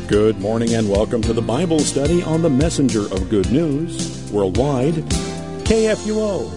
Good morning and welcome to the Bible study on the Messenger of Good News Worldwide, KFUO.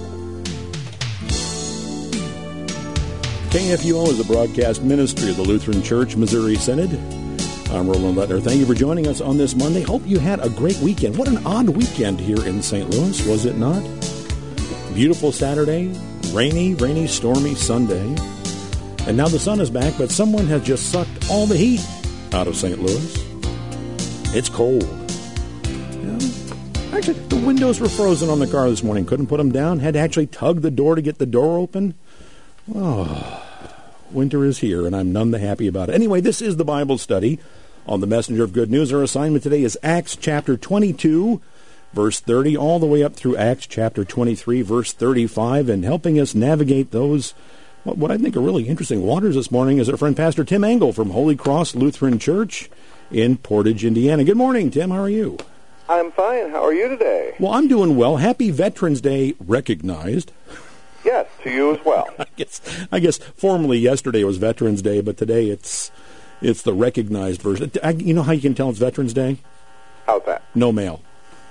KFUO is a broadcast ministry of the Lutheran Church Missouri Synod. I'm Roland Lettner. Thank you for joining us on this Monday. Hope you had a great weekend. What an odd weekend here in St. Louis, was it not? Beautiful Saturday, rainy, stormy Sunday. And now the sun is back, but someone has just sucked all the heat out of St. Louis. It's cold. Yeah. Actually, the windows were frozen on the car this morning. Couldn't put them down. Had to actually tug the door to get the door open. Oh, winter is here, and I'm none the happy about it. Anyway, this is the Bible study on the Messenger of Good News. Our assignment today is Acts chapter 22, verse 30, all the way up through Acts chapter 23, verse 35, and helping us navigate those, what I think are really interesting waters this morning is our friend Pastor Tim Engel from Holy Cross Lutheran Church in Portage, Indiana. Good morning, Tim. How are you? I'm fine. How are you today? Well, I'm doing well. Happy Veterans Day recognized. Yes, to you as well. I guess formally yesterday was Veterans Day, but today it's the recognized version. You know how you can tell it's Veterans Day? How's that? No mail.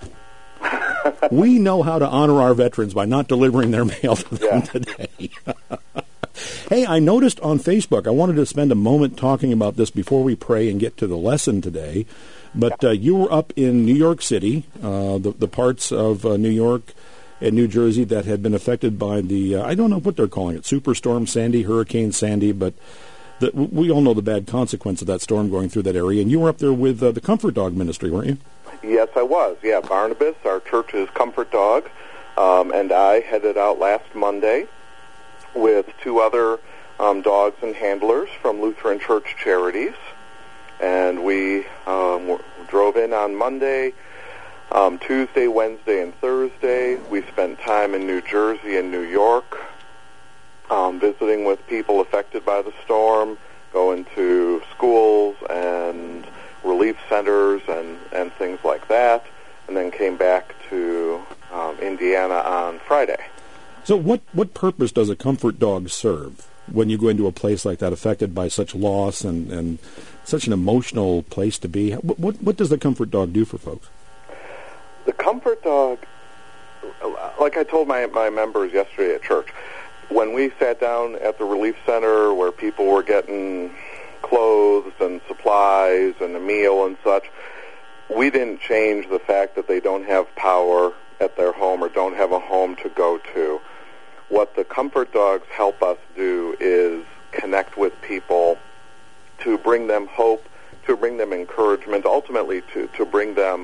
We know how to honor our veterans by not delivering their mail to them today. Hey, I noticed on Facebook, I wanted to spend a moment talking about this before we pray and get to the lesson today, but you were up in New York City, the parts of New York and New Jersey that had been affected by the, I don't know what they're calling it, Superstorm Sandy, Hurricane Sandy, but we all know the bad consequence of that storm going through that area, and you were up there with the Comfort Dog Ministry, weren't you? Yes, I was. Yeah, Barnabas, our church's Comfort Dog, and I headed out last Monday with two other dogs and handlers from Lutheran Church Charities, and we drove in on Monday, Tuesday, Wednesday, and Thursday. We spent time in New Jersey and New York, visiting with people affected by the storm, going to schools and relief centers and things like that, and then came back to Indiana on Friday. So what purpose does a comfort dog serve when you go into a place like that affected by such loss and such an emotional place to be? What does the comfort dog do for folks? The comfort dog, like I told my members yesterday at church, when we sat down at the relief center where people were getting clothes and supplies and a meal and such, we didn't change the fact that they don't have power at their home or don't have a home to go to. What the comfort dogs help us do is connect with people to bring them hope, to bring them encouragement, ultimately to bring them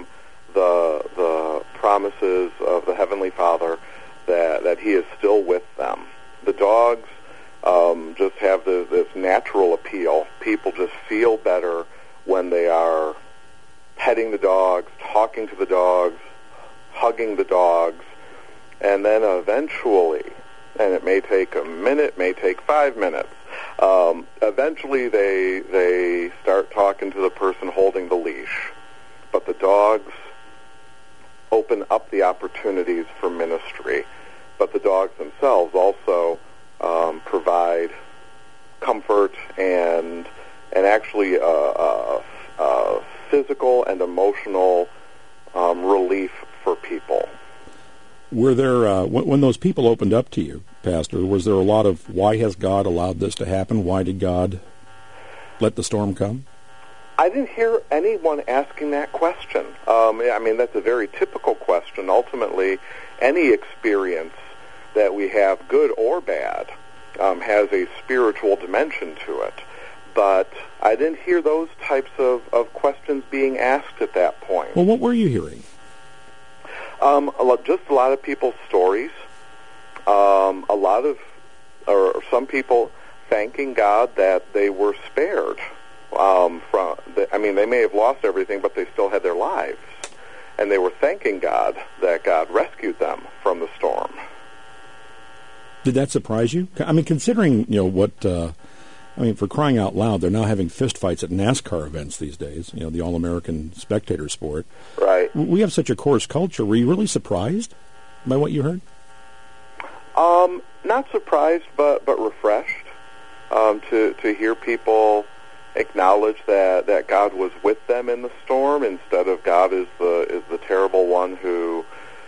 the promises of the Heavenly Father that He is still with them. The dogs just have this natural appeal. People just feel better when they are petting the dogs, talking to the dogs, hugging the dogs, and then eventually, and it may take a minute, may take 5 minutes, eventually they start talking to the person holding the leash. But the dogs open up the opportunities for ministry. But the dogs themselves also provide comfort and actually physical and emotional relief for people. Were there, when those people opened up to you, Pastor, was there a lot of, why has God allowed this to happen? Why did God let the storm come? I didn't hear anyone asking that question. I mean, that's a very typical question. Ultimately, any experience that we have, good or bad, has a spiritual dimension to it. But I didn't hear those types of questions being asked at that point. Well, what were you hearing? Just a lot of people's stories. Some people thanking God that they were spared. They may have lost everything, but they still had their lives. And they were thanking God that God rescued them from the storm. Did that surprise you? I mean, considering, for crying out loud, they're now having fistfights at NASCAR events these days, the All-American spectator sport. Right. We have such a coarse culture. Were you really surprised by what you heard? Not surprised, but refreshed to hear people acknowledge that God was with them in the storm instead of God is the terrible one who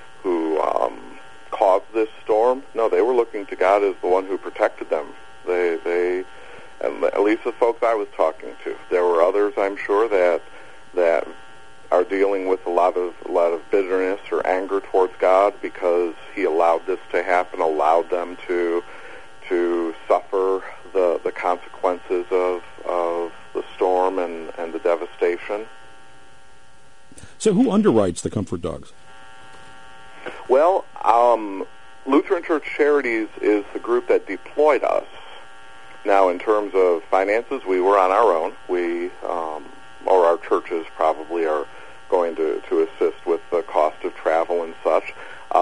caused this storm. No, they were looking to God as the one who protected them. They and at least the folks I was talking to. There were others, I'm sure, that are dealing with a lot of bitterness or anger towards God because He allowed this to happen, allowed them to suffer the consequences of the storm and the devastation. So who underwrites the Comfort Dogs? Well, Lutheran Church Charities is the group that deployed us. Now, in terms of finances, we were on our own. We, or our churches probably are going to assist with the cost of travel and such.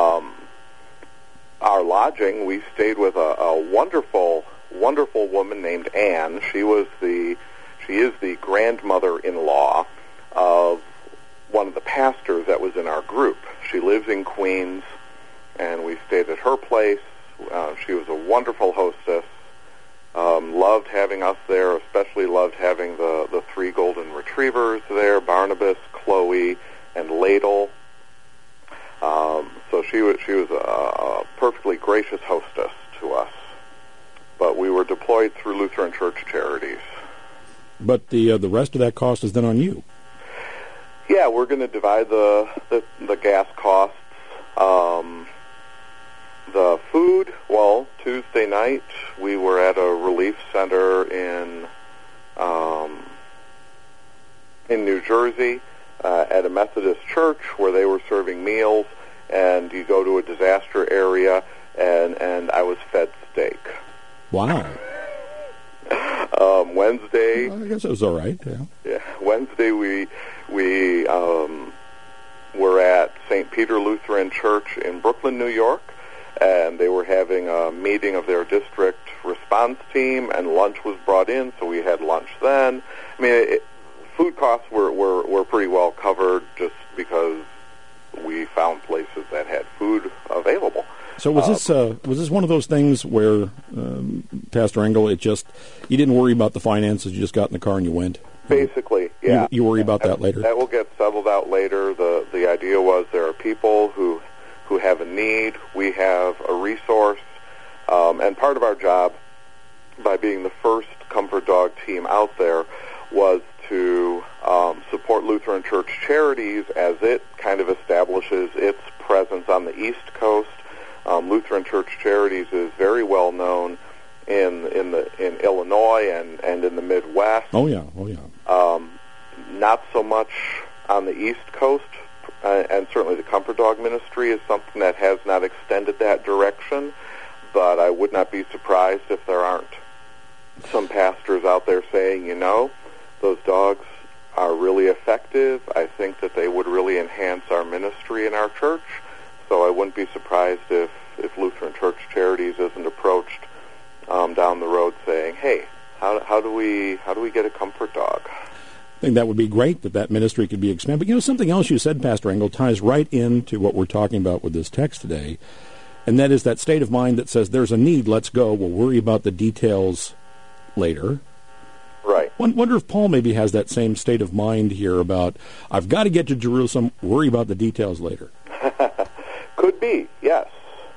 Our lodging, we stayed with a wonderful woman named Anne. She is the grandmother-in-law of one of the pastors that was in our group. She lives in Queens, and we stayed at her place. She was a wonderful hostess. Loved having us there, especially loved having the three golden retrievers there, Barnabas, Chloe, and Ladle. So she was a perfectly gracious hostess to us. But we were deployed through Lutheran Church Charities. But the rest of that cost is then on you. Yeah, we're going to divide the gas costs. The food, well, Tuesday night we were at a relief center in New Jersey at a Methodist church where they were serving meals, and you go to a disaster area, and I was fed steak. Wow. Wednesday. Well, I guess it was all right. Yeah. Wednesday we were at St. Peter Lutheran Church in Brooklyn, New York, and they were having a meeting of their district response team, and lunch was brought in, so we had lunch then. I mean, food costs were pretty well covered just because we found places that had food available. So was this one of those things where, Pastor Engel, you didn't worry about the finances, you just got in the car and you went? Basically, yeah. You worry about that later? That will get settled out later. The idea was there are people who have a need. We have a resource. And part of our job, by being the first Comfort Dog team out there, was to support Lutheran Church Charities as it kind of establishes its presence on the East Coast. Lutheran Church Charities is very well known in Illinois and in the Midwest. Oh yeah. Not so much on the East Coast, and certainly the Comfort Dog Ministry is something that has not extended that direction. But I would not be surprised if there aren't some pastors out there saying, those dogs are really effective. I think that they would really enhance our ministry in our church. So I wouldn't be surprised if Lutheran Church Charities isn't approached down the road saying, "Hey, how do we get a Comfort Dog?" I think that would be great that ministry could be expanded. But something else you said, Pastor Engel, ties right into what we're talking about with this text today, and that is that state of mind that says there's a need, let's go. We'll worry about the details later. Right. Wonder if Paul maybe has that same state of mind here about I've got to get to Jerusalem. Worry about the details later. Could be, yes.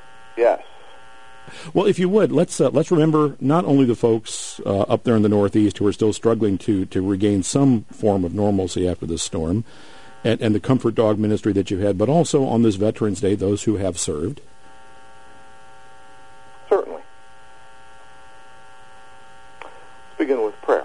Well, if you would, let's remember not only the folks up there in the Northeast who are still struggling to regain some form of normalcy after this storm, and the Comfort Dog ministry that you've had, but also on this Veterans Day, those who have served. Certainly. Let's begin with prayer.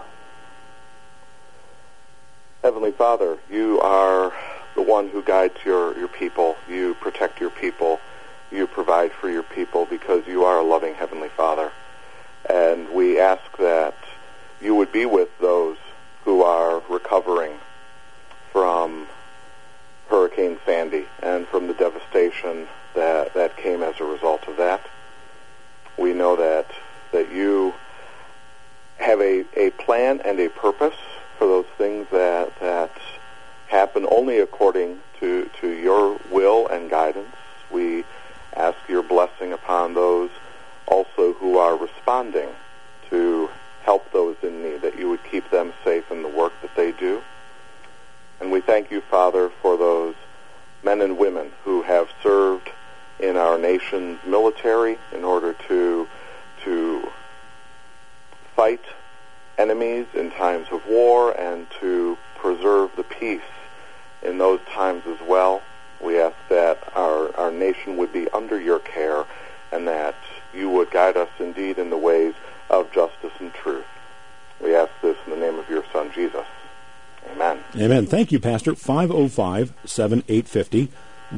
Heavenly Father, you are the one who guides your people. You protect your people. You provide for your people because you are a loving Heavenly Father. And we ask that you would be with those who are recovering from Hurricane Sandy and from the devastation that came as a result of that. We know that you have a plan and a purpose for those things that happen only according to your will and guidance. We ask your blessing upon those also who are responding to help those in need, that you would keep keep them safe in the work that they do. And we thank you, Father, for those men and women who have served in our nation's military in order to fight enemies in times of war and to preserve the peace in those times as well. We ask that our nation would be under your care and that you would guide us indeed in the ways of justice and truth. We ask this in the name of your Son, Jesus. Amen. Amen. Thank you, Pastor. 505-7850,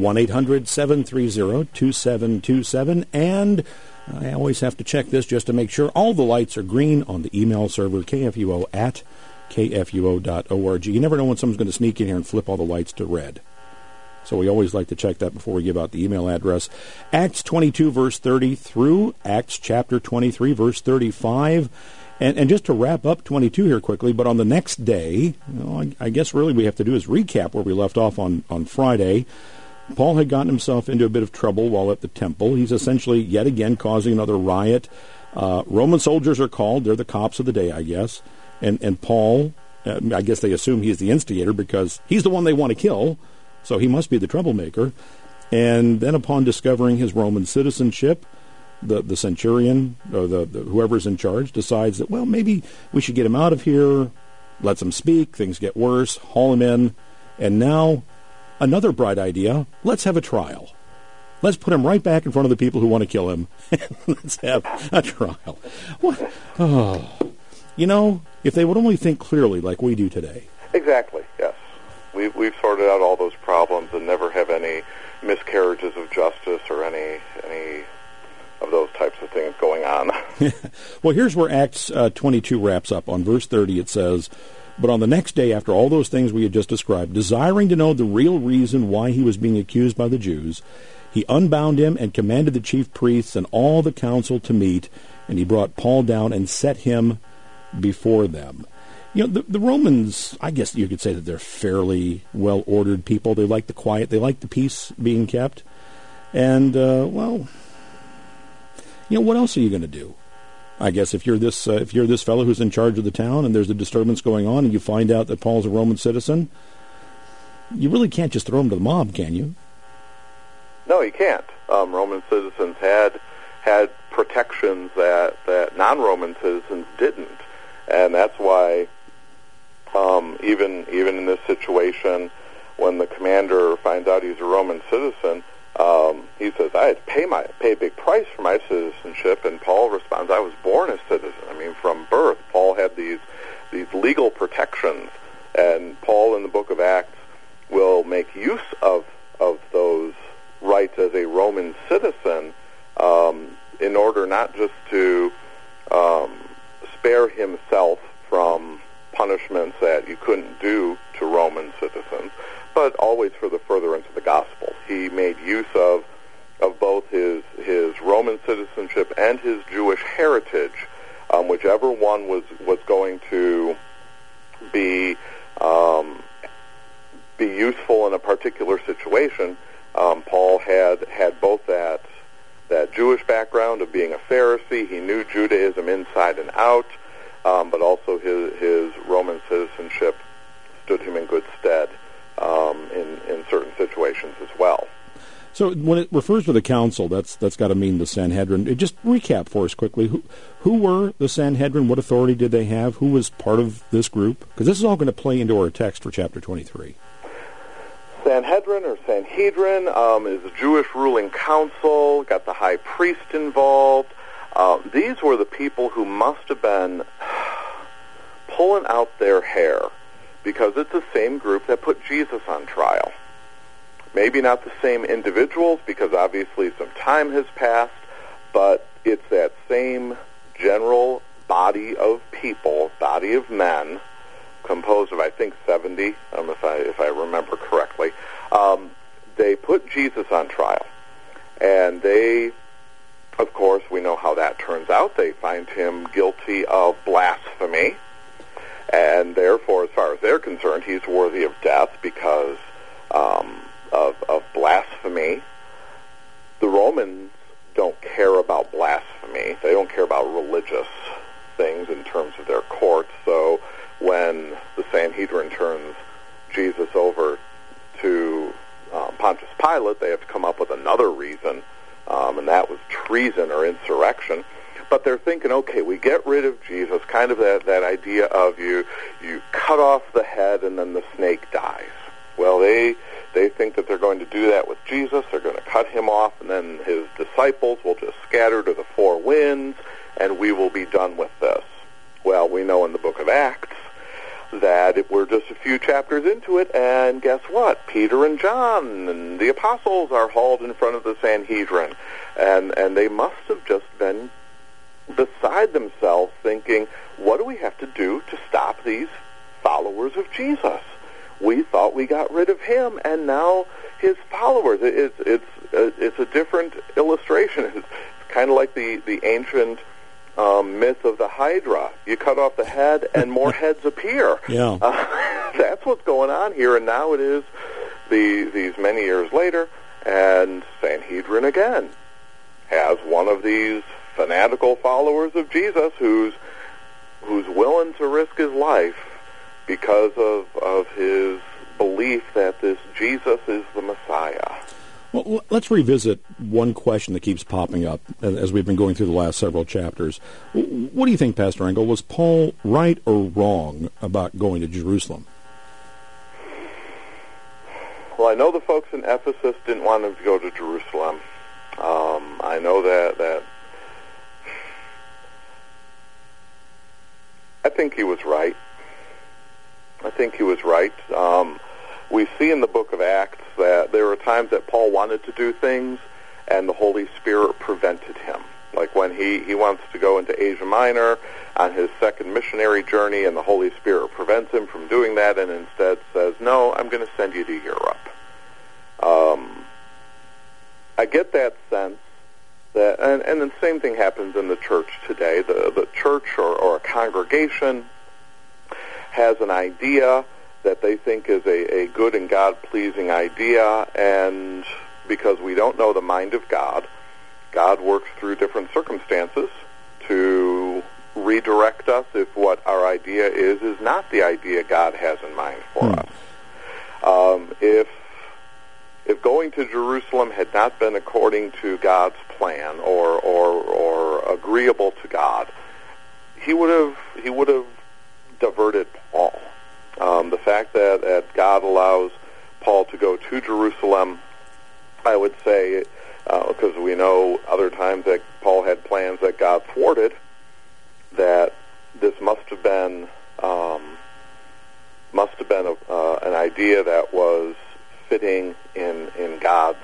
1-800-730-2727. And I always have to check this just to make sure all the lights are green on the email server, kfuo@kfuo.org. You never know when someone's going to sneak in here and flip all the lights to red. So we always like to check that before we give out the email address. Acts 22, verse 30 through Acts chapter 23, verse 35. And just to wrap up 22 here quickly, but on the next day, I guess really we have to do is recap where we left off on Friday. Paul had gotten himself into a bit of trouble while at the temple. He's essentially yet again causing another riot. Roman soldiers are called. They're the cops of the day, I guess. And Paul, I guess they assume he's the instigator because he's the one they want to kill. So he must be the troublemaker. And then upon discovering his Roman citizenship, the centurion, or the whoever's in charge, decides that, well, maybe we should get him out of here, lets him speak, things get worse, haul him in, and now another bright idea, let's have a trial. Let's put him right back in front of the people who want to kill him. Let's have a trial. What? Oh. If they would only think clearly like we do today. Exactly, yes. We've sorted out all those problems and never have any miscarriages of justice or any of those types of things going on. Well, here's where Acts 22 wraps up. On verse 30 it says, "But on the next day, after all those things we had just described, desiring to know the real reason why he was being accused by the Jews, he unbound him and commanded the chief priests and all the council to meet, and he brought Paul down and set him before them." The Romans, I guess you could say that they're fairly well-ordered people. They like the quiet. They like the peace being kept. And, what else are you going to do? I guess if you're this fellow who's in charge of the town and there's a disturbance going on and you find out that Paul's a Roman citizen, you really can't just throw him to the mob, can you? No, you can't. Roman citizens had protections that non-Roman citizens didn't, and that's why even in this situation, when the commander finds out he's a Roman citizen, he says, "I had to pay a big price for my citizenship," and Paul responds, "I was born a citizen." I mean, from birth, Paul had these legal protections, and Paul in the book of Acts will make use of those rights as a Roman citizen in order not just to spare himself from punishments that you couldn't do to Roman citizens, but always for the furtherance of the gospel. He made use of both his Roman citizenship and his Jewish heritage, whichever one was going to be useful in a particular situation. Paul had both that Jewish background of being a Pharisee. He knew Judaism inside and out, but also his Roman citizenship stood him in good stead in certain situations as well. So when it refers to the council, that's got to mean the Sanhedrin. Just recap for us quickly. Who were the Sanhedrin? What authority did they have? Who was part of this group? Because this is all going to play into our text for chapter 23. Sanhedrin or Sanhedrin is a Jewish ruling council, got the high priest involved. These were the people who must have been pulling out their hair because it's the same group that put Jesus on trial. Maybe not the same individuals because obviously some time has passed, but it's that same general body of people, body of men, composed of, I think, 70, if I remember correctly. They put Jesus on trial. And they, of course, we know how that turns out. They find him guilty of blasphemy. And therefore, as far as they're concerned, he's worthy of death because of blasphemy. The Romans don't care about blasphemy. They don't care about religious things in terms of their courts. So when the Sanhedrin turns Jesus over to Pontius Pilate, they have to come up with another reason, and that was treason or insurrection. But they're thinking, okay, we get rid of Jesus, kind of that idea of you cut off the head and then the snake dies. Well, they think that they're going to do that with Jesus. They're going to cut him off, and then his disciples will just scatter to the four winds, and we will be done with this. Well, we know in the book of Acts that we're just a few chapters into it, and guess what? Peter and John and the apostles are hauled in front of the Sanhedrin, and they must have just been beside themselves thinking, what do we have to do to stop these followers of Jesus? We thought we got rid of him, and now his followers. It's a different illustration. It's kind of like the ancient myth of the Hydra. You cut off the head, and more heads appear. Yeah, that's what's going on here. And now it is these many years later, and Sanhedrin again has one of these fanatical followers of Jesus who's willing to risk his life because of his belief that this Jesus is the Messiah. Well, let's revisit one question that keeps popping up as we've been going through the last several chapters. What do you think, Pastor Engel? Was Paul right or wrong about going to Jerusalem? Well, I know the folks in Ephesus didn't want him to go to Jerusalem. I know that I think he was right. We see in the book of Acts that there were times that Paul wanted to do things and the Holy Spirit prevented him. Like when he wants to go into Asia Minor on his second missionary journey, and the Holy Spirit prevents him from doing that and instead says, no, I'm going to send you to Europe. I get that sense that, and the same thing happens in the church today. The church or a congregation has an idea that they think is a good and God-pleasing idea, and because we don't know the mind of God, God works through different circumstances to redirect us if what our idea is not the idea God has in mind for us. If going to Jerusalem had not been according to God's plan or agreeable to God, he would have diverted Paul. The fact that God allows Paul to go to Jerusalem, I would say, because we know other times that Paul had plans that God thwarted, that this must have been an idea that was fitting in God's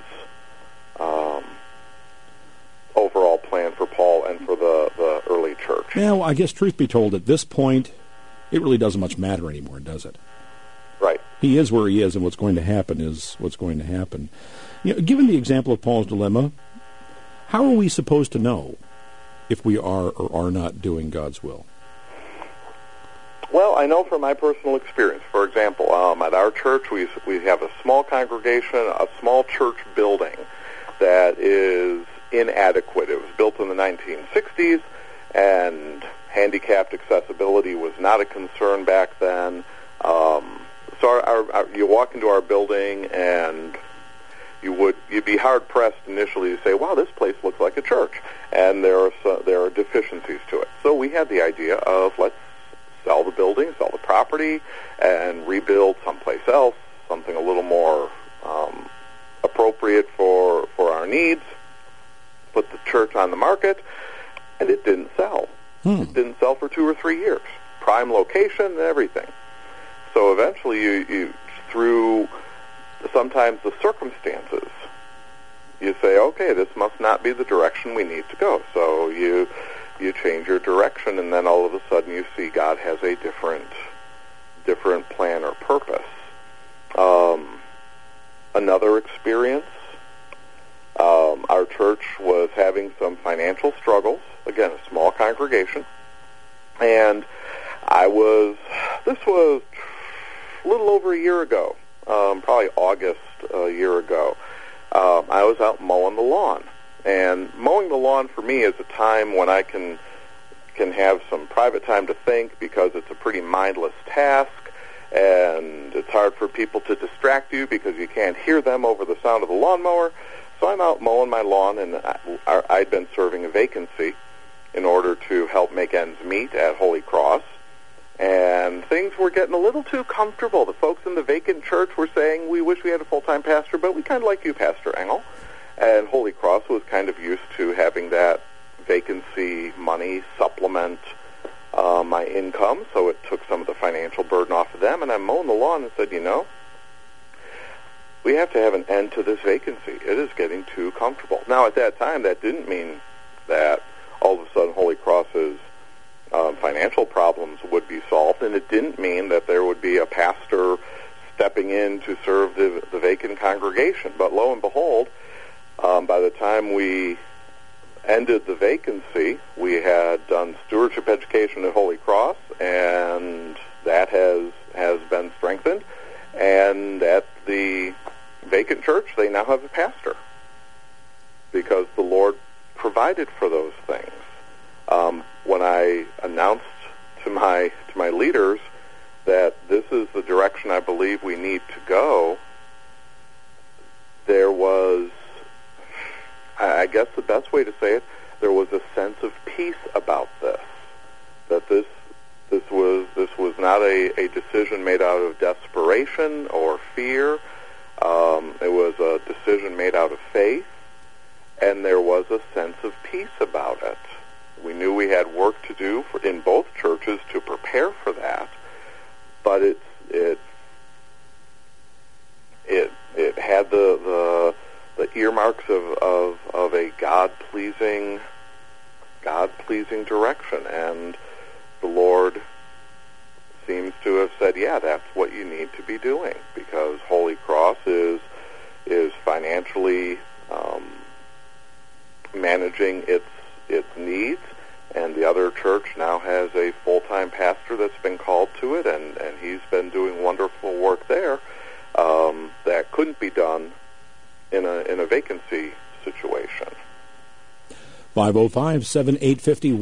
overall plan for Paul and for the early church. Yeah, well, I guess truth be told, at this point, it really doesn't much matter anymore, does it? Right. He is where he is, and what's going to happen is what's going to happen. You know, given the example of Paul's dilemma, how are we supposed to know if we are or are not doing God's will? Well, I know from my personal experience. For example, at our church, we have a small congregation, a small church building that is inadequate. It was built in the 1960s, and handicapped accessibility was not a concern back then. So you walk into our building, and you'd be hard pressed initially to say, "Wow, this place looks like a church," and there are deficiencies to it. So we had the idea of let's sell the building, sell the property, and rebuild someplace else, something a little more appropriate for our needs. Put the church on the market, and it didn't sell. It didn't sell for 2 or 3 years. Prime location and everything. So eventually, you through sometimes the circumstances, you say, okay, this must not be the direction we need to go. So you change your direction, and then all of a sudden you see God has a different plan or purpose. Another experience, our church was having some financial struggles. Again, a small congregation, and this was a little over a year ago, probably August a year ago. I was out mowing the lawn, and mowing the lawn for me is a time when I can can have some private time to think because it's a pretty mindless task, and it's hard for people to distract you because you can't hear them over the sound of the lawnmower. So I'm out mowing my lawn, and I'd been serving a vacancy in order to help make ends meet at Holy Cross. And things were getting a little too comfortable. The folks in the vacant church were saying, we wish we had a full-time pastor, but we kind of like you, Pastor Engel. And Holy Cross was kind of used to having that vacancy money supplement my income, so it took some of the financial burden off of them. And I'm mowing the lawn and said, we have to have an end to this vacancy. It is getting too comfortable. Now, at that time, that didn't mean that all of a sudden Holy Cross's financial problems would be solved, and it didn't mean that there would be a pastor stepping in to serve the vacant congregation. But lo and behold, by the time we ended the vacancy, we had done stewardship education at Holy Cross, and that has been strengthened. And at the vacant church, they now have a pastor because the Lord provided for those things. When I announced to my leaders that this is the direction I believe we need to go, there was, I guess the best way to say it, there was a sense of peace about this. That this was not a decision made out of desperation or fear. It was a decision made out of faith, and there was a sense of peace about it. We knew we had work to do in both churches to prepare for that, but it had the earmarks of a God-pleasing direction, and the Lord seems to have said, yeah, that's what you need to be doing, because Holy Cross is financially managing its needs, and the other church now has a full-time pastor that's been called to it, and he's been doing wonderful work there that couldn't be done in a vacancy situation. 505-7850,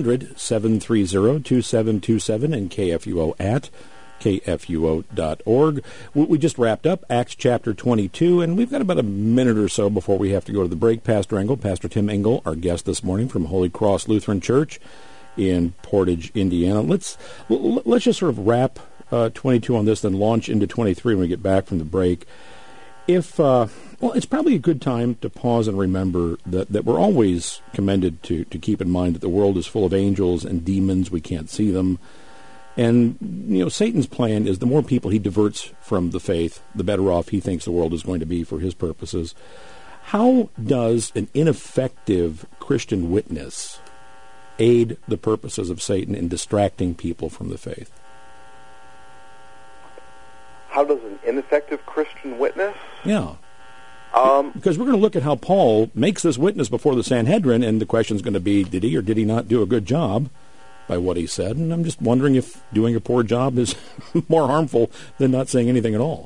1-800-730-2727, and KFUO at kfuo.org. We just wrapped up Acts chapter 22, and we've got about a minute or so before we have to go to the break. Pastor Engel, Pastor Tim Engel, our guest this morning from Holy Cross Lutheran Church in Portage, Indiana. Let's just sort of wrap 22 on this, then launch into 23 when we get back from the break. It's probably a good time to pause and remember that we're always commended to keep in mind that the world is full of angels and demons. We can't see them. And, Satan's plan is the more people he diverts from the faith, the better off he thinks the world is going to be for his purposes. How does an ineffective Christian witness aid the purposes of Satan in distracting people from the faith? How does an ineffective Christian witness? Yeah. Because we're going to look at how Paul makes this witness before the Sanhedrin, and the question is going to be, did he or did he not do a good job by what he said? And I'm just wondering if doing a poor job is more harmful than not saying anything at all.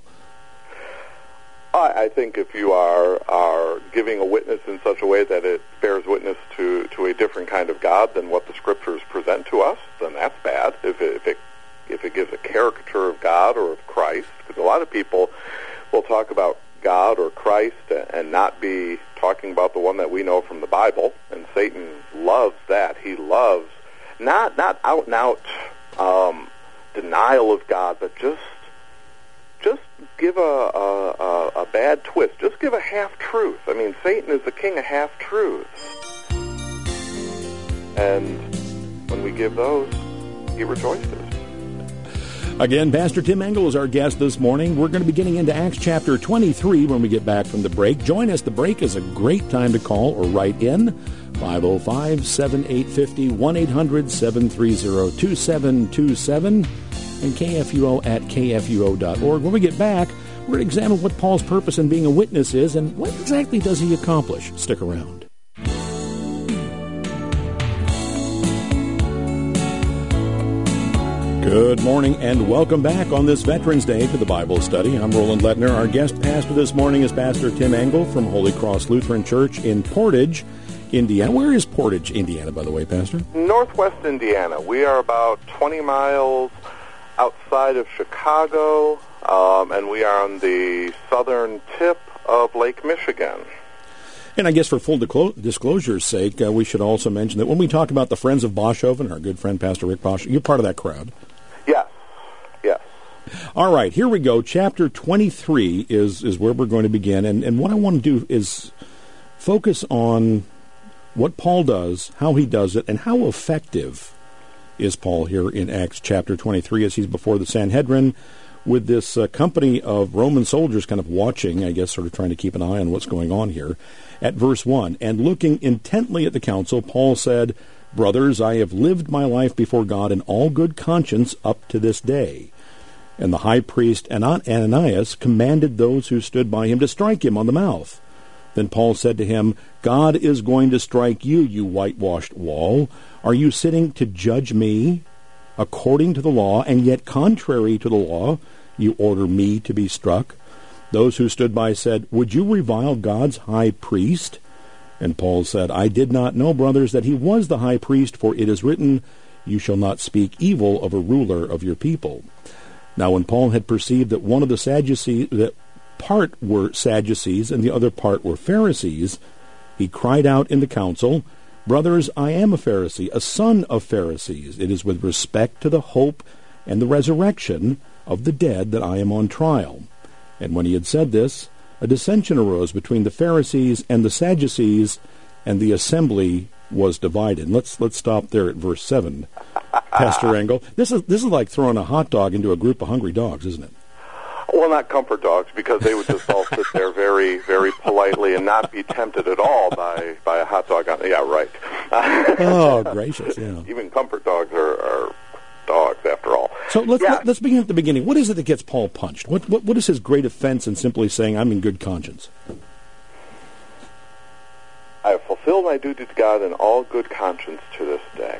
I think if you are giving a witness in such a way that it bears witness to a different kind of God than what the Scriptures present to us, then that's bad. If it gives a caricature of God or of Christ, because a lot of people will talk about God or Christ and not be talking about the one that we know from the Bible, and Satan loves that. He loves not out and out denial of God, but just give a bad twist. Just give a half-truth. I mean, Satan is the king of half-truths. And when we give those, he rejoices. Again, Pastor Tim Engel is our guest this morning. We're going to be getting into Acts chapter 23 when we get back from the break. Join us. The break is a great time to call or write in. 505-7850, 1-800-730-2727, and KFUO at kfuo.org. When we get back, we're going to examine what Paul's purpose in being a witness is and what exactly does he accomplish. Stick around. Good morning and welcome back on this Veterans Day to the Bible Study. I'm Roland Lettner. Our guest pastor this morning is Pastor Tim Engel from Holy Cross Lutheran Church in Portage, Indiana. Where is Portage, Indiana, by the way, Pastor? Northwest Indiana. We are about 20 miles outside of Chicago, and we are on the southern tip of Lake Michigan. And I guess for full disclosure's sake, we should also mention that when we talk about the Friends of Boshoven, our good friend Pastor Rick Bosch, you're part of that crowd. Yes, yes. All right, here we go. Chapter 23 is where we're going to begin. And what I want to do is focus on what Paul does, how he does it, and how effective is Paul here in Acts chapter 23 as he's before the Sanhedrin with this company of Roman soldiers kind of watching, I guess, sort of trying to keep an eye on what's going on here. At verse 1, and looking intently at the council, Paul said, "Brothers, I have lived my life before God in all good conscience up to this day." And the high priest Ananias commanded those who stood by him to strike him on the mouth. Then Paul said to him, "God is going to strike you, you whitewashed wall. Are you sitting to judge me according to the law, and yet contrary to the law, you order me to be struck?" Those who stood by said, "Would you revile God's high priest?" And Paul said, "I did not know, brothers, that he was the high priest, for it is written, 'You shall not speak evil of a ruler of your people.'" Now when Paul had perceived that one of the Sadducees, that part were Sadducees and the other part were Pharisees, he cried out in the council, "Brothers, I am a Pharisee, a son of Pharisees. It is with respect to the hope and the resurrection of the dead that I am on trial." And when he had said this, a dissension arose between the Pharisees and the Sadducees, and the assembly was divided. Let's stop there at verse 7, Pastor Engel. This is like throwing a hot dog into a group of hungry dogs, isn't it? Well, not comfort dogs, because they would just all sit there very, very politely and not be tempted at all by a hot dog. Yeah, right. Oh, gracious, yeah. Even comfort dogs are dogs, after all. So let's begin at the beginning. What is it that gets Paul punched? What is his great offense in simply saying, "I'm in good conscience"? "I have fulfilled my duty to God in all good conscience to this day."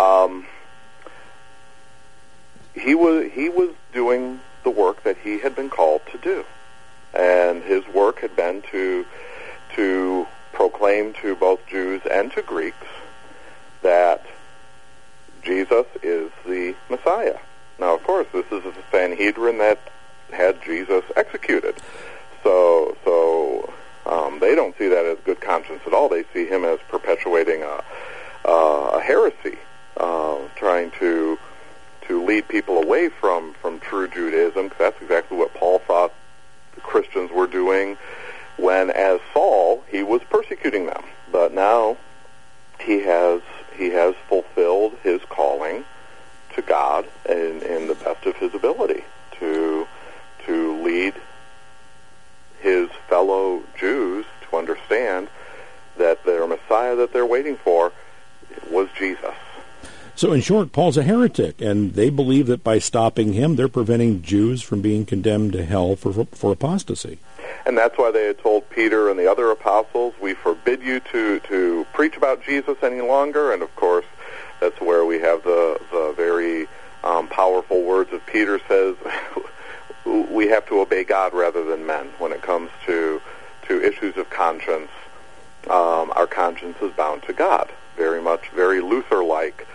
He was doing the work that he had been called to do, and his work had been to proclaim to both Jews and to Greeks that Jesus is the Messiah. Now, of course, this is the Sanhedrin that had Jesus executed, so they don't see that as good conscience at all. They see him as perpetuating a heresy, trying to lead people away from true Judaism, because that's exactly what Paul thought the Christians were doing when, as Saul, he was persecuting them. But now he has fulfilled his calling to God in the best of his ability to lead his fellow Jews to understand that their Messiah that they're waiting for was Jesus. So in short, Paul's a heretic, and they believe that by stopping him, they're preventing Jews from being condemned to hell for apostasy. And that's why they had told Peter and the other apostles, "We forbid you to preach about Jesus any longer." And of course, that's where we have the very powerful words of Peter says, we have to obey God rather than men when it comes to issues of conscience. Our conscience is bound to God, very much, very Luther-like.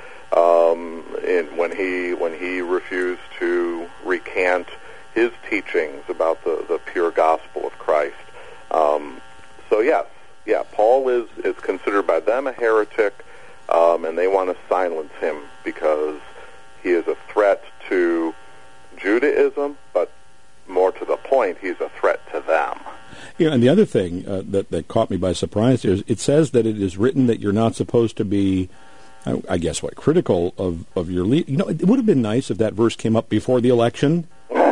When he refused to recant his teachings about the pure gospel of Christ. So yes, Paul is considered by them a heretic, and they want to silence him because he is a threat to Judaism, but more to the point, he's a threat to them. Yeah, and the other thing that caught me by surprise is it says that it is written that you're not supposed to be, I guess, critical of your leader. You know, it would have been nice if that verse came up before the election.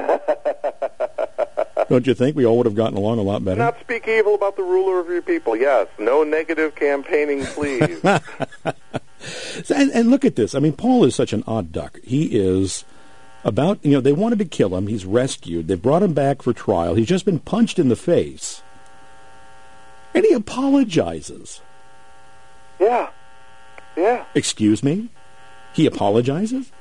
Don't you think we all would have gotten along a lot better? Not speak evil about the ruler of your people. Yes, no negative campaigning, please. And look at this. I mean, Paul is such an odd duck. He is about, they wanted to kill him. He's rescued. They brought him back for trial. He's just been punched in the face. And he apologizes. Yeah. Excuse me? He apologizes?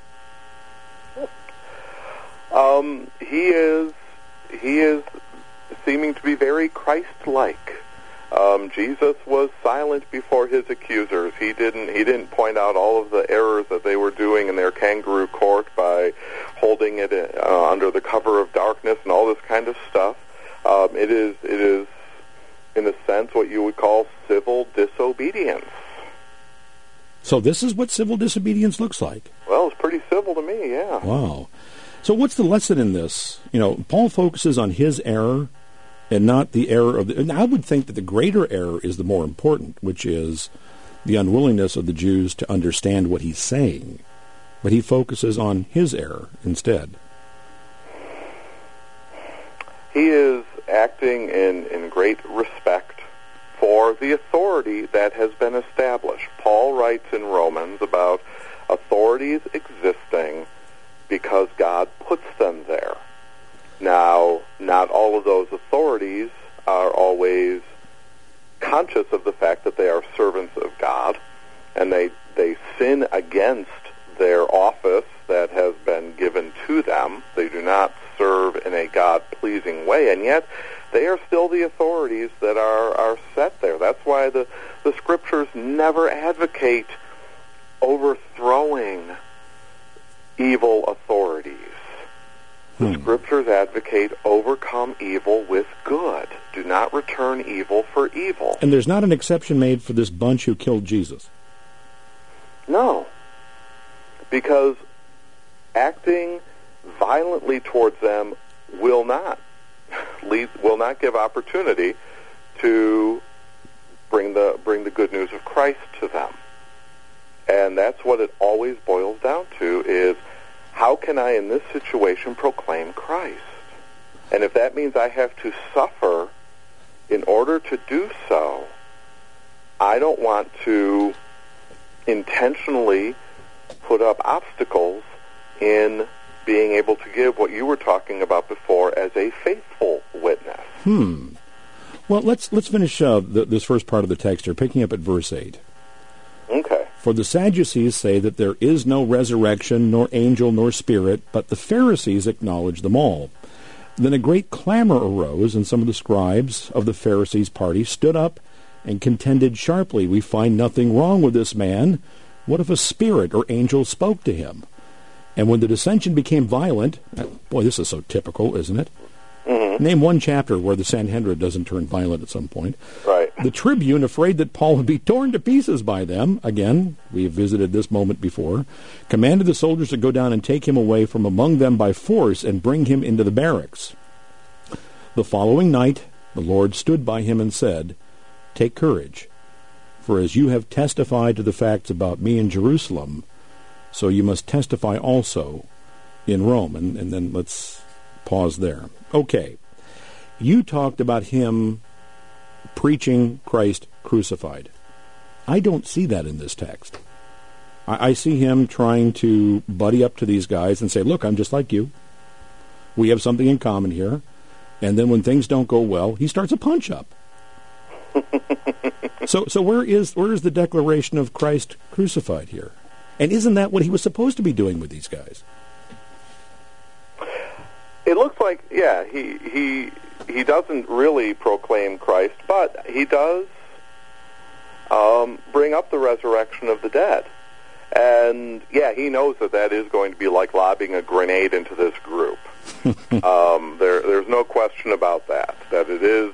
He is seeming to be very Christ-like. Jesus was silent before his accusers. He didn't point out all of the errors that they were doing in their kangaroo court by holding it under the cover of darkness and all this kind of stuff. It is, in a sense, what you would call civil disobedience. So this is what civil disobedience looks like? Well, it's pretty civil to me, yeah. Wow. So what's the lesson in this? Paul focuses on his error and not the error of the... And I would think that the greater error is the more important, which is the unwillingness of the Jews to understand what he's saying. But he focuses on his error instead. He is acting in great respect for the authority that has been established. Paul writes in Romans about authorities existing because God puts them there. Now, not all of those authorities are always conscious of the fact that they are servants of God, and they sin against their office that has been given to them. They do not serve in a God-pleasing way, and yet they are still the authorities that are set there. That's why the Scriptures never advocate overthrowing evil authorities. The Scriptures advocate overcome evil with good. Do not return evil for evil. And there's not an exception made for this bunch who killed Jesus. No. Because acting violently towards them will not give opportunity to bring the good news of Christ to them. And that's what it always boils down to, is how can I in this situation proclaim Christ? And if that means I have to suffer in order to do so, I don't want to intentionally put up obstacles in being able to give what you were talking about before as a faithful witness. Well, let's finish this first part of the text here, picking up at verse 8. Okay. For the Sadducees say that there is no resurrection, nor angel, nor spirit, but the Pharisees acknowledge them all. Then a great clamor arose, and some of the scribes of the Pharisees' party stood up and contended sharply, "We find nothing wrong with this man. What if a spirit or angel spoke to him?" And when the dissension became violent, boy, this is so typical, isn't it? Mm-hmm. Name one chapter where the Sanhedrin doesn't turn violent at some point. Right. The tribune, afraid that Paul would be torn to pieces by them, again, we have visited this moment before, commanded the soldiers to go down and take him away from among them by force and bring him into the barracks. The following night the Lord stood by him and said, "Take courage, for as you have testified to the facts about me in Jerusalem, so you must testify also in Rome." And then let's pause there. Okay. You talked about him preaching Christ crucified. I don't see that in this text. I see him trying to buddy up to these guys and say, "Look, I'm just like you. We have something in common here." And then when things don't go well, he starts a punch-up. So where is the declaration of Christ crucified here? And isn't that what he was supposed to be doing with these guys? It looks like, yeah, he doesn't really proclaim Christ, but he does bring up the resurrection of the dead. And, yeah, he knows that is going to be like lobbing a grenade into this group. There's no question about that it is,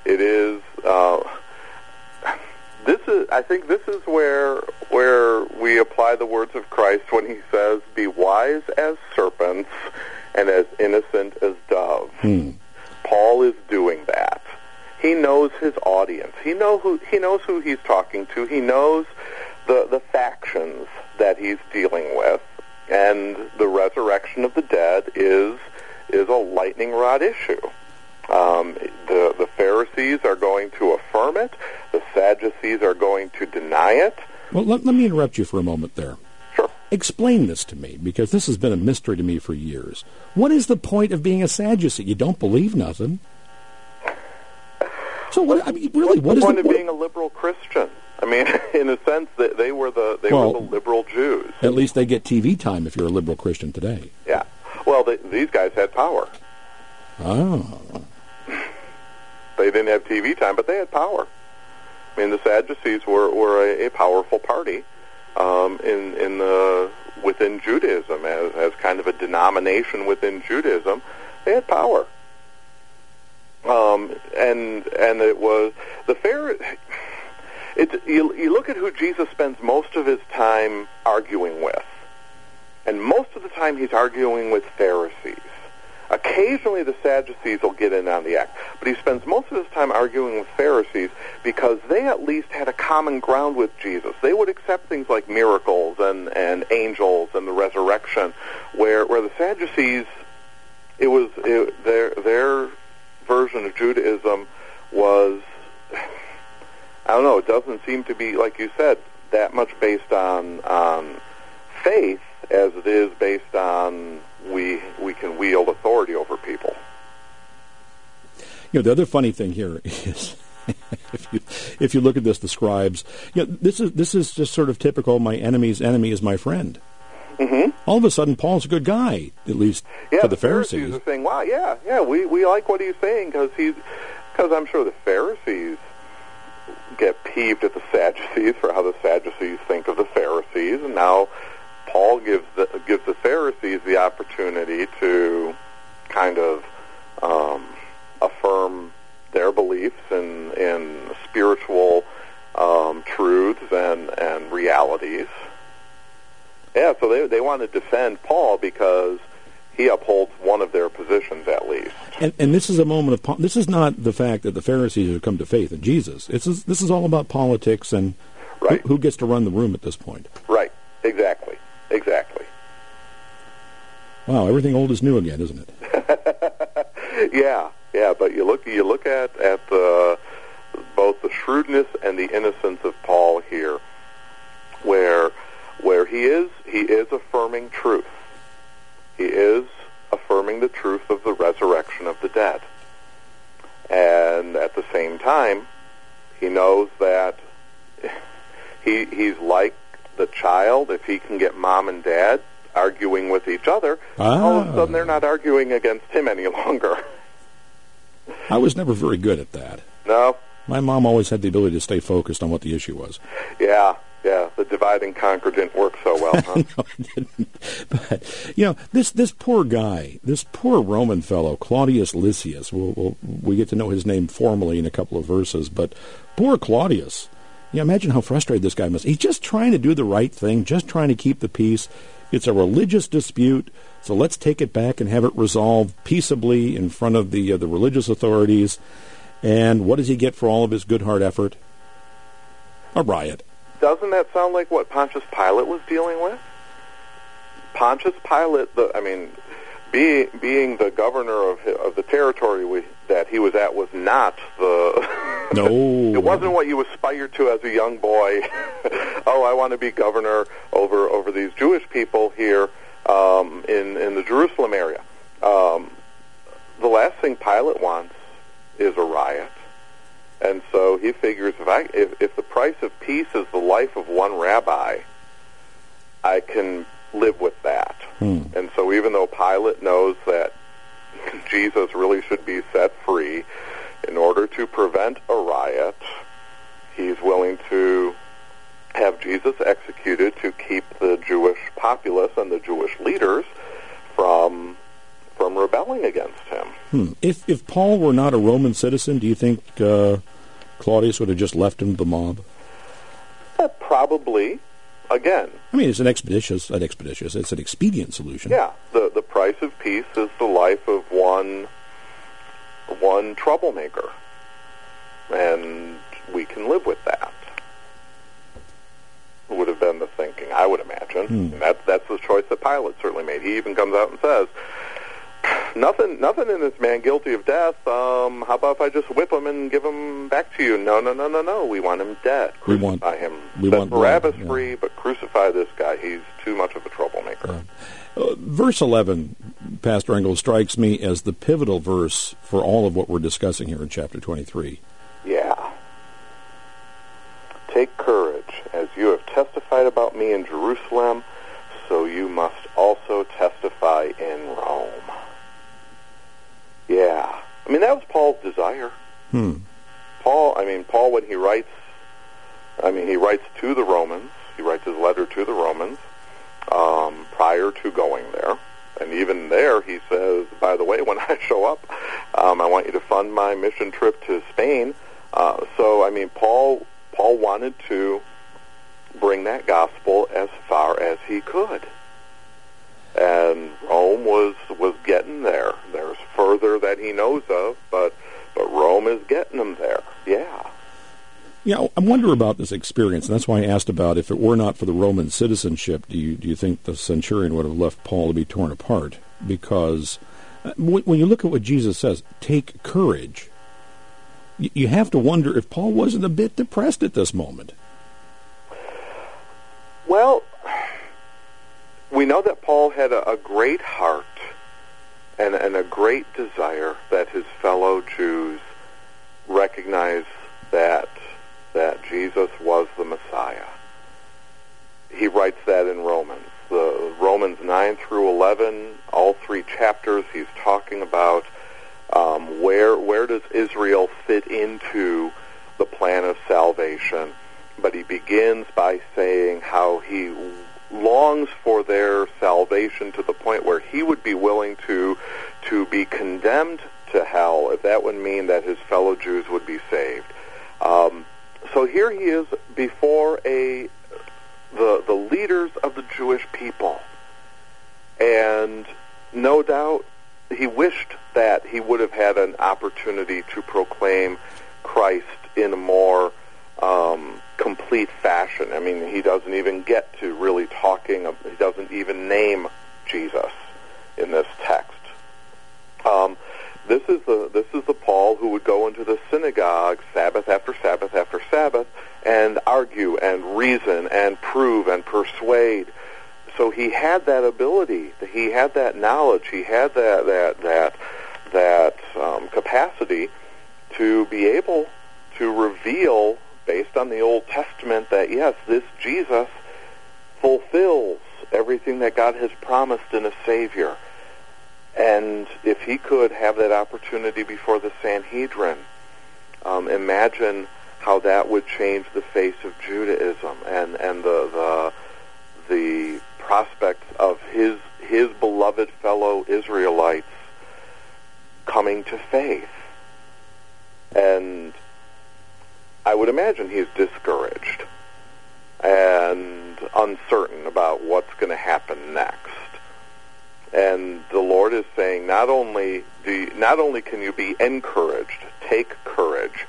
I think this is where we apply the words of Christ when he says, "Be wise as serpents and as innocent as doves." Paul is doing that. He knows his audience. He knows who he's talking to. He knows the factions that he's dealing with, and the resurrection of the dead is a lightning rod issue. The Pharisees are going to affirm it. The Sadducees are going to deny it. Well, let me interrupt you for a moment there. Sure. Explain this to me, because this has been a mystery to me for years. What is the point of being a Sadducee? You don't believe nothing. So what is the point of being a liberal Christian? I mean, in a sense, they were the liberal Jews. At least they get TV time if you're a liberal Christian today. Yeah. Well, these guys had power. Oh. They didn't have TV time, but they had power. I mean, the Sadducees were a powerful party within Judaism as kind of a denomination within Judaism. They had power, and it was the You look at who Jesus spends most of his time arguing with, and most of the time he's arguing with Pharisees. Occasionally the Sadducees will get in on the act, but he spends most of his time arguing with Pharisees because they at least had a common ground with Jesus. They would accept things like miracles and angels and the resurrection, where the Sadducees, their version of Judaism was, I don't know, it doesn't seem to be, like you said, that much based on faith as it is based on we can wield authority over people. The other funny thing here is, if you look at this, the scribes, this is just sort of typical. My enemy's enemy is my friend. Mm-hmm. All of a sudden, Paul's a good guy, at least to the Pharisees. Are saying, "Wow, we like what he's saying," because I'm sure the Pharisees get peeved at the Sadducees for how the Sadducees think of the Pharisees, and now Paul gives the Pharisees the opportunity to kind of affirm their beliefs in spiritual truths and realities. Yeah, so they want to defend Paul because he upholds one of their positions at least. And this is a moment of this is not the fact that the Pharisees have come to faith in Jesus. This is all about politics and right. who gets to run the room at this point. Right. Exactly. Wow, everything old is new again, isn't it? Yeah. But you look at both the shrewdness and the innocence of Paul here, where he is affirming truth. He is affirming the truth of the resurrection of the dead, and at the same time, he knows that he's like the child. If he can get mom and dad arguing with each other, all of a sudden they're not arguing against him any longer. I was never very good at that. No? My mom always had the ability to stay focused on what the issue was. Yeah, the divide and conquer didn't work so well, huh? No, it didn't. But, this poor guy, this poor Roman fellow, Claudius Lysias, we get to know his name formally in a couple of verses, but poor Claudius. Imagine how frustrated this guy must be. He's just trying to do the right thing, just trying to keep the peace. It's a religious dispute, so let's take it back and have it resolved peaceably in front of the religious authorities. And what does he get for all of his good hard effort? A riot. Doesn't that sound like what Pontius Pilate was dealing with? Pontius Pilate, being the governor of the territory that he was at, was not the... No. It wasn't what you aspired to as a young boy. Oh, I want to be governor over these Jewish people here in the Jerusalem area. The last thing Pilate wants is a riot. And so he figures if the price of peace is the life of one rabbi, I can live with that. And so even though Pilate knows that Jesus really should be set free, in order to prevent a riot, he's willing to have Jesus executed to keep the Jewish populace and the Jewish leaders from rebelling against him. If Paul were not a Roman citizen, do you think Claudius would have just left him to the mob? Probably. Again, it's an expeditious. It's an expedient solution. Yeah, the price of peace is the life of one troublemaker, and we can live with that. Would have been the thinking, I would imagine. And that's the choice that Pilate certainly made. He even comes out and says, Nothing in this man guilty of death. How about if I just whip him and give him back to you? No. We want him dead. Crucify him. Set Barabbas free, but crucify this guy. He's too much of a troublemaker. Verse 11, Pastor Engel, strikes me as the pivotal verse for all of what we're discussing here in chapter 23. Yeah. Take courage. As you have testified about me in Jerusalem, so you must also testify in Rome. Yeah. That was Paul's desire. Paul, when he writes I mean, he writes to the Romans. He writes his letter to the Romans prior to going there. And even there, he says, by the way, when I show up, I want you to fund my mission trip to Spain. So, I mean, Paul wanted to bring that gospel as far as he could. And Rome was getting there. There's further that he knows of, but Rome is getting him there. Yeah. Yeah, I wonder about this experience, and that's why I asked about if it were not for the Roman citizenship, do you think the centurion would have left Paul to be torn apart? Because when you look at what Jesus says, take courage, you have to wonder if Paul wasn't a bit depressed at this moment. Well, we know that Paul had a great heart and a great desire that his fellow Jews recognize that Jesus was the Messiah. He writes that in Romans. The Romans 9 through 11, all three chapters, he's talking about where does Israel fit into the plan of salvation. But he begins by saying how he longs for their salvation to the point where he would be willing to be condemned to hell if that would mean that his fellow Jews would be saved. So here he is before the leaders of the Jewish people, and no doubt he wished that he would have had an opportunity to proclaim Christ in a more complete fashion. I mean, he doesn't even get to really talking. He doesn't even name Jesus in this text. This is the Paul who would go into the synagogue Sabbath after Sabbath after Sabbath and argue and reason and prove and persuade. So he had that ability. He had that knowledge. He had that capacity to be able to reveal, based on the Old Testament, that yes, this Jesus fulfills everything that God has promised in a Savior. And if he could have that opportunity before the Sanhedrin, imagine how that would change the face of Judaism and the prospects of his beloved fellow Israelites coming to faith. And I would imagine he's discouraged and uncertain about what's going to happen next. And the Lord is saying, not only can you be encouraged, take courage,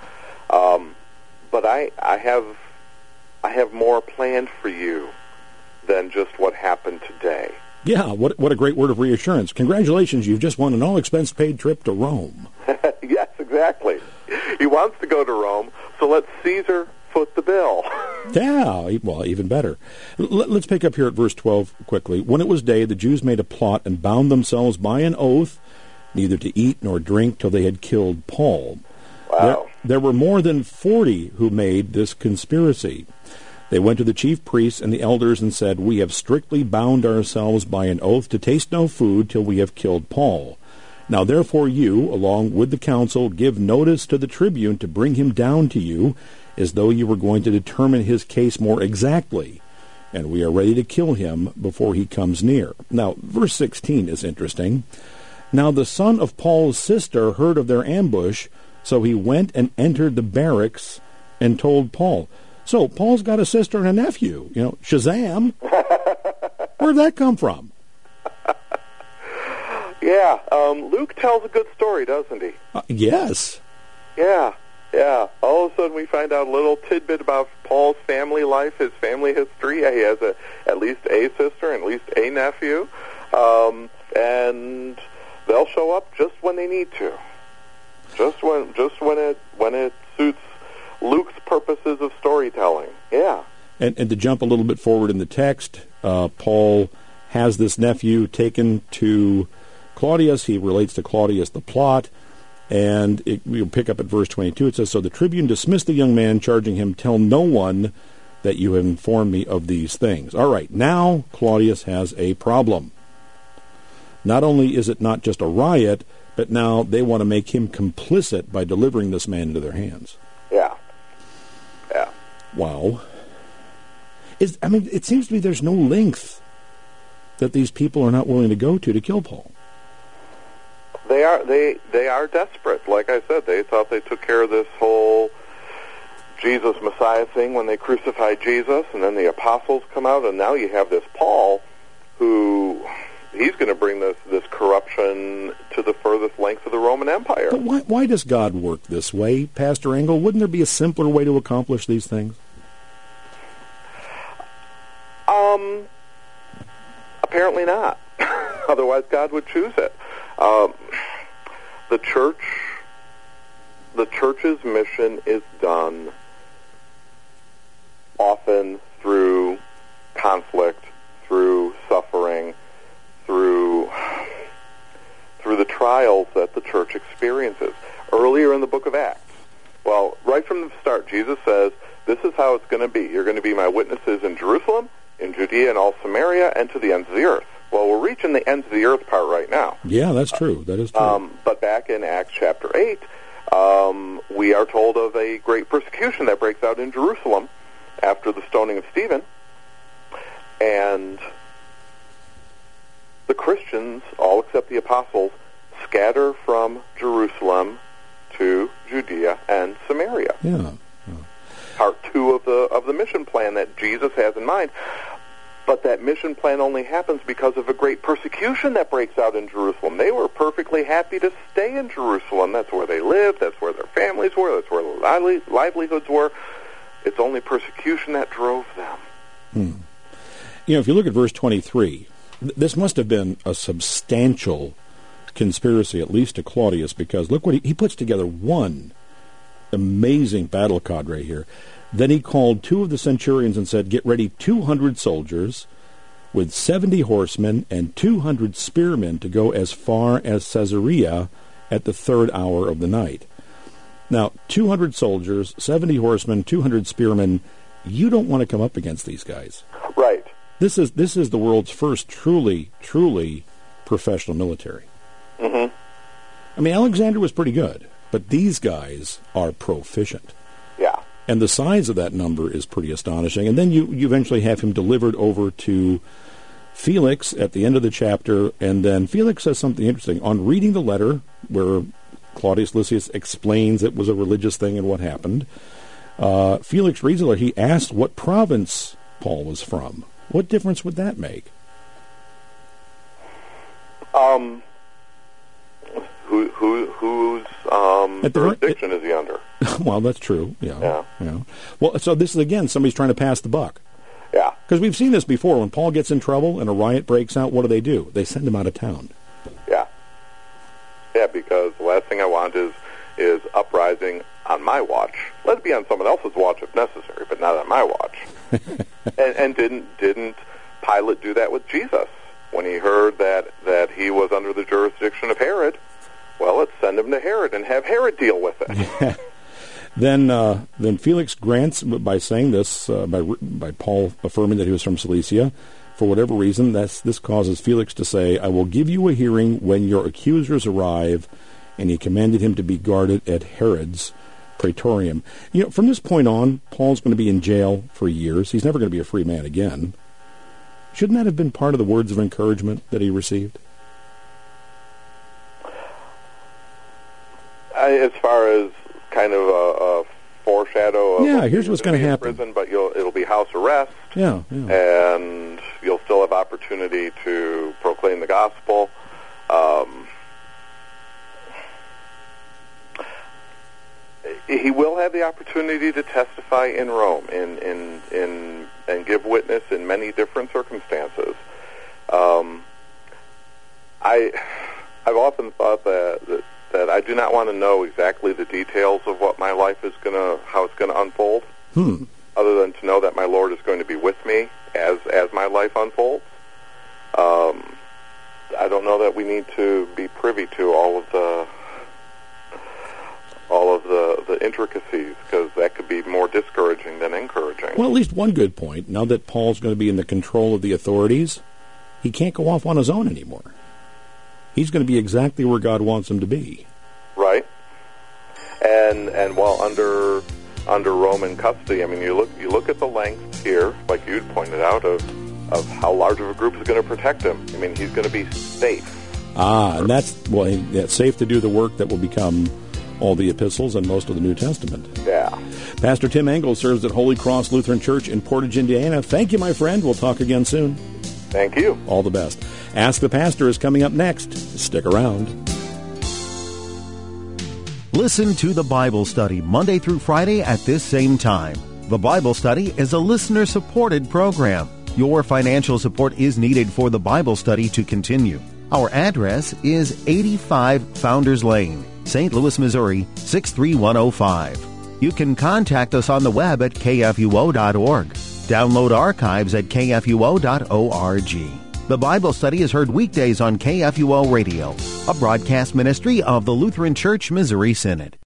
but I have more planned for you than just what happened today. Yeah, what a great word of reassurance. Congratulations, you've just won an all-expense-paid trip to Rome. Yes, exactly. He wants to go to Rome, so let Caesar foot the bill. Yeah, well, even better. Let's pick up here at verse 12 quickly. When it was day, the Jews made a plot and bound themselves by an oath neither to eat nor drink till they had killed Paul. Wow. There were more than 40 who made this conspiracy. They went to the chief priests and the elders and said, "We have strictly bound ourselves by an oath to taste no food till we have killed Paul. Now therefore you, along with the council, give notice to the tribune to bring him down to you, as though you were going to determine his case more exactly, and we are ready to kill him before he comes near." Now, verse 16 is interesting. Now the son of Paul's sister heard of their ambush, so he went and entered the barracks and told Paul. So Paul's got a sister and a nephew. You know, Shazam. Where'd that come from? Yeah, Luke tells a good story, doesn't he? Yes. Yeah. All of a sudden we find out a little tidbit about Paul's family life, his family history. He has at least a sister and at least a nephew. And they'll show up just when they need to. Just when it suits Luke's purposes of storytelling. Yeah. And to jump a little bit forward in the text, Paul has this nephew taken to Claudius. He relates to Claudius the plot. And we'll pick up at verse 22. It says, "So the tribune dismissed the young man, charging him, 'Tell no one that you have informed me of these things.'" All right, now Claudius has a problem. Not only is it not just a riot, but now they want to make him complicit by delivering this man into their hands. Yeah. Wow. It seems to me there's no length that these people are not willing to go to kill Paul. They are desperate. Like I said, they thought they took care of this whole Jesus Messiah thing when they crucified Jesus, and then the apostles come out, and now you have this Paul who he's going to bring this corruption to the furthest length of the Roman Empire. But why does God work this way, Pastor Engel? Wouldn't there be a simpler way to accomplish these things? Apparently not. Otherwise, God would choose it. The church's mission is done often through conflict, through suffering, through the trials that the church experiences. Earlier in the book of Acts, well, right from the start, Jesus says, this is how it's going to be. You're going to be my witnesses in Jerusalem, in Judea and all Samaria, and to the ends of the earth. Well, we're reaching the ends of the earth part right now. Yeah, that's true. That is true. But back in Acts chapter 8, we are told of a great persecution that breaks out in Jerusalem after the stoning of Stephen. And the Christians, all except the apostles, scatter from Jerusalem to Judea and Samaria. Yeah. Part 2 of the mission plan that Jesus has in mind. But that mission plan only happens because of a great persecution that breaks out in Jerusalem. They were perfectly happy to stay in Jerusalem. That's where they lived. That's where their families were. That's where their livelihoods were. It's only persecution that drove them. If you look at verse 23, this must have been a substantial conspiracy, at least to Claudius, because look what he puts together one amazing battle cadre here. Then he called 2 of the centurions and said, get ready 200 soldiers with 70 horsemen and 200 spearmen to go as far as Caesarea at the 3rd hour of the night. Now, 200 soldiers, 70 horsemen, 200 spearmen, you don't want to come up against these guys. Right. This is the world's first truly professional military. Mm-hmm. Alexander was pretty good, but these guys are proficient. Yeah. And the size of that number is pretty astonishing. And then you eventually have him delivered over to Felix at the end of the chapter, and then Felix says something interesting. On reading the letter where Claudius Lysias explains it was a religious thing and what happened, Felix reads the letter. He asked what province Paul was from. What difference would that make? Whose jurisdiction is he under? Well, that's true. Yeah. Well, so this is, again, somebody's trying to pass the buck. Yeah. Because we've seen this before. When Paul gets in trouble and a riot breaks out, what do? They send him out of town. Yeah. Yeah, because the last thing I want is uprising on my watch. Let it be on someone else's watch if necessary, but not on my watch. and didn't Pilate do that with Jesus? When he heard that he was under the jurisdiction of Herod, well, let's send him to Herod and have Herod deal with it. Yeah. Then Felix grants, by saying this, by Paul affirming that he was from Cilicia, for whatever reason, this causes Felix to say, I will give you a hearing when your accusers arrive, and he commanded him to be guarded at Herod's praetorium. From this point on, Paul's going to be in jail for years. He's never going to be a free man again. Shouldn't that have been part of the words of encouragement that he received? As far as kind of a foreshadow of here's what's going to happen. Prison, but it'll be house arrest. Yeah. And you'll still have opportunity to proclaim the gospel. He will have the opportunity to testify in Rome and give witness in many different circumstances. I've often thought that I do not want to know exactly the details of what my life is how it's gonna unfold. Other than to know that my Lord is going to be with me as my life unfolds. I don't know that we need to be privy to all of the intricacies, because that could be more discouraging than encouraging. Well, at least one good point. Now that Paul's going to be in the control of the authorities, he can't go off on his own anymore. He's going to be exactly where God wants him to be. Right. And while under under Roman custody. I mean, you look at the length here, like you'd pointed out, of how large of a group is going to protect him. I mean, he's going to be safe. And that's safe to do the work that will become all the epistles and most of the New Testament. Yeah. Pastor Tim Engel serves at Holy Cross Lutheran Church in Portage, Indiana. Thank you, my friend. We'll talk again soon. Thank you. All the best. Ask the Pastor is coming up next. Stick around. Listen to the Bible Study Monday through Friday at this same time. The Bible Study is a listener-supported program. Your financial support is needed for the Bible Study to continue. Our address is 85 Founders Lane, St. Louis, Missouri, 63105. You can contact us on the web at kfuo.org. Download archives at kfuo.org. The Bible Study is heard weekdays on KFUO Radio, a broadcast ministry of the Lutheran Church Missouri Synod.